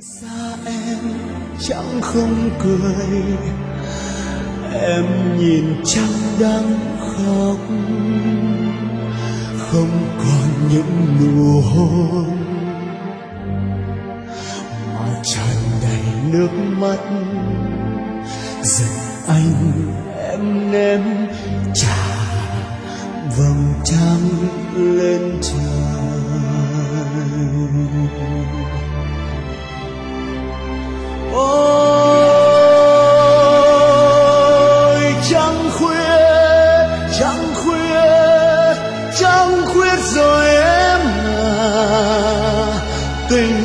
xa em chẳng không cười, em nhìn trăng đang khóc, không còn những nụ hôn mà tràn đầy nước mắt. Giận anh em ném trả vầng trăng lên trời. Ôi trăng khuya, trăng khuya, trăng khuya rồi em à, tình